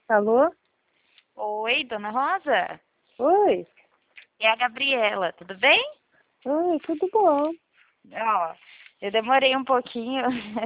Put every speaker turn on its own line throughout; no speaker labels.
Alô?
Oi, dona Rosa?
Oi?
É a Gabriela, tudo bem?
Oi, tudo bom?
Ó, eu demorei um pouquinho,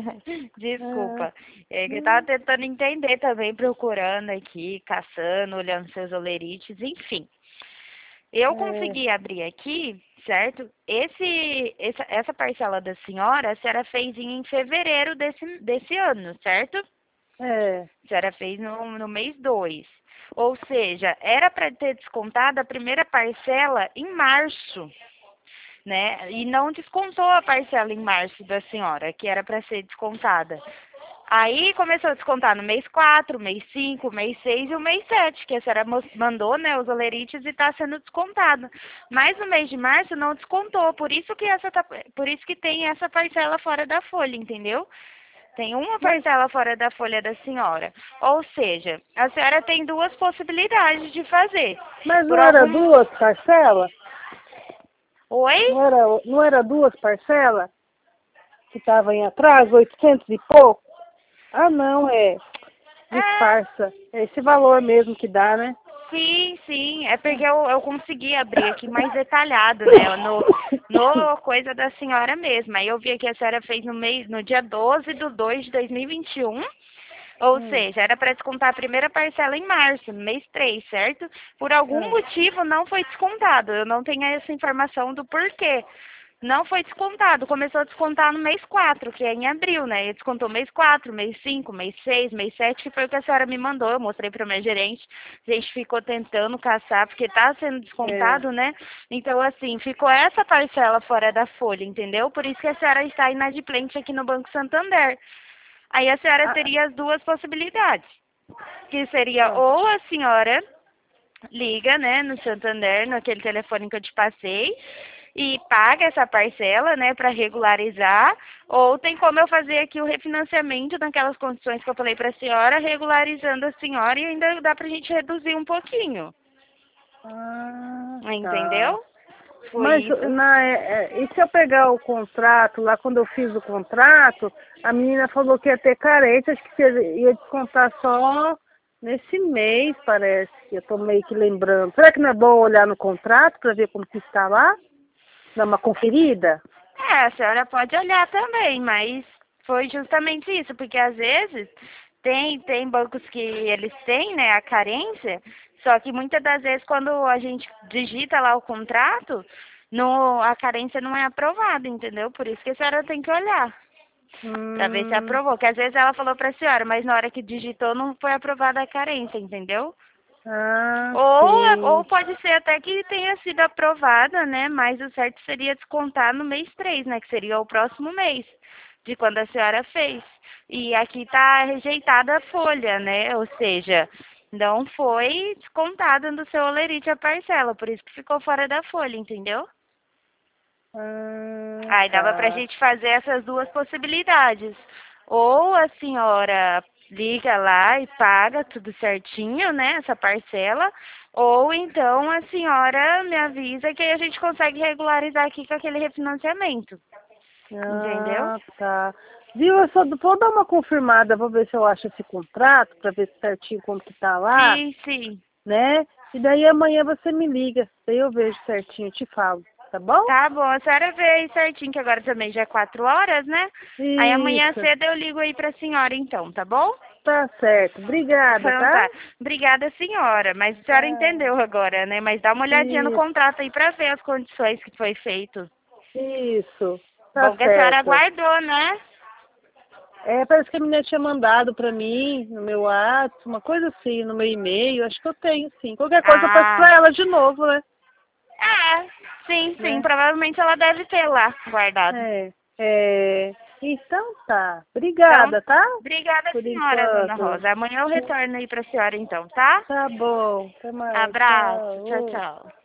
Ah,
desculpa. É que eu tava
hum,
tentando entender também, procurando aqui, caçando, olhando seus olerites, enfim. Eu
é,
consegui abrir aqui, certo? Essa parcela da senhora, a senhora fez em fevereiro desse ano, certo?
é.
A senhora fez no mês 2. Ou seja, era para ter descontado a primeira parcela em março, né? E não descontou a parcela em março da senhora, que era para ser descontada. Aí começou a descontar no mês 4, mês 5, mês 6 e o mês 7, que a senhora mandou, né, os olerites e está sendo descontado. Mas no mês de março não descontou, por isso que tem essa parcela fora da folha, entendeu? Tem uma
Mas,
parcela fora da folha da senhora. Ou seja, a senhora tem duas possibilidades de fazer.
mas
Por
não era
algum.
duas parcelas?
Oi?
Não era duas parcelas que estavam em atraso, 800 e pouco? Ah, não,
É.
disfarça. É esse valor mesmo que dá, né?
Sim, sim. É porque eu consegui abrir aqui mais detalhado, né? No coisa da senhora mesma. Aí eu vi que a senhora fez no dia 12 de 2 de 2021. Ou
Hum,
seja, era para descontar a primeira parcela em março, no mês 3, certo? Por algum
ah,
motivo não foi descontado. Eu não tenho essa informação do porquê. Não foi descontado. Começou a descontar no mês 4, que é em abril, né? E descontou mês 4, mês 5, mês 6, mês 7, que foi o que a senhora me mandou. Eu mostrei para minha gerente. A gente ficou tentando caçar, porque tá sendo
é.
descontado, né? Então, assim, ficou essa parcela fora da folha, entendeu? Por isso que a senhora está inadimplente aqui no Banco Santander. Aí a senhora
Ah,
teria as duas possibilidades, que seria
ah,
ou a senhora liga, né, no Santander, naquele telefone que eu te passei, e paga essa parcela, né, para regularizar, ou tem como eu fazer aqui o refinanciamento naquelas condições que eu falei para a senhora, regularizando a senhora e ainda dá para a gente reduzir um pouquinho,
tá.
entendeu? Foi
Mas
isso.
e se eu pegar o contrato, lá quando eu fiz o contrato, a menina falou que ia ter carência, acho que ia descontar só nesse mês, parece. Eu tô meio que lembrando. Será que não é bom olhar no contrato para ver como que está lá? Dar uma conferida?
É, a senhora pode olhar também, mas foi justamente isso, porque às vezes tem bancos que eles têm, né, a carência, só que muitas das vezes quando a gente digita lá o contrato, a carência não é aprovada, entendeu? Por isso que a senhora tem que olhar, para ver se
Hum,
aprovou. Que às vezes ela falou para a senhora, mas na hora que digitou não foi aprovada a carência, entendeu?
ah,
Ou
sim.
pode ser até que tenha sido aprovada, né? Mas o certo seria descontar no mês 3, né? Que seria o próximo mês, de quando a senhora fez. E aqui está rejeitada a folha, né? Ou seja, não foi descontada do seu olerite a parcela, por isso que ficou fora da folha, entendeu?
Ah,
Aí dava pra
tá.
gente fazer essas duas possibilidades. Ou a senhora liga lá e paga tudo certinho, né, essa parcela, ou então a senhora me avisa que aí a gente consegue regularizar aqui com aquele refinanciamento. Entendeu?
Ah, tá. Viu? Eu só vou dar uma confirmada, vou ver se eu acho esse contrato, para ver certinho como que tá lá,
Sim, sim.
né? E daí amanhã você me liga, daí eu vejo certinho, eu te falo, tá bom?
Tá bom, a senhora vê aí certinho que agora também já é 4 horas, né? Aí amanhã
Isso,
cedo eu ligo aí pra senhora então, tá bom?
tá certo. Obrigada,
Então
tá?
tá. Obrigada, senhora. Mas a senhora
Tá.
entendeu agora, né? Mas dá uma olhadinha no
Isso,
contrato aí pra ver as condições que foi feito.
isso, tá
Bom que a senhora
certo.
aguardou, né?
É, parece que a menina tinha mandado pra mim, no meu WhatsApp, uma coisa assim, no meu e-mail, acho que eu tenho sim. Qualquer coisa eu peço
Ah,
pra ela de novo, né?
é. Sim, sim.
Né?
Provavelmente ela deve ter lá guardado.
Então tá.
Então,
Obrigada, tá?
obrigada,
Por
senhora, dona
enquanto.
Rosa. Amanhã eu retorno aí pra senhora então, tá?
Tá bom. Até mais.
Abraço.
Tchau.
Tchau,
Ô.
tchau.